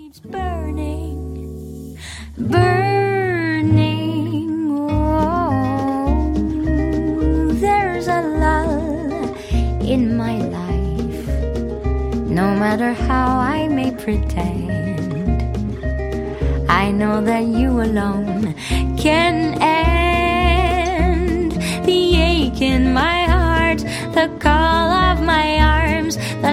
It's burning, burning. Oh, there's a lull in my life. No matter how I may pretend, I know that you alone can end the ache in my heart, the call of my arms, the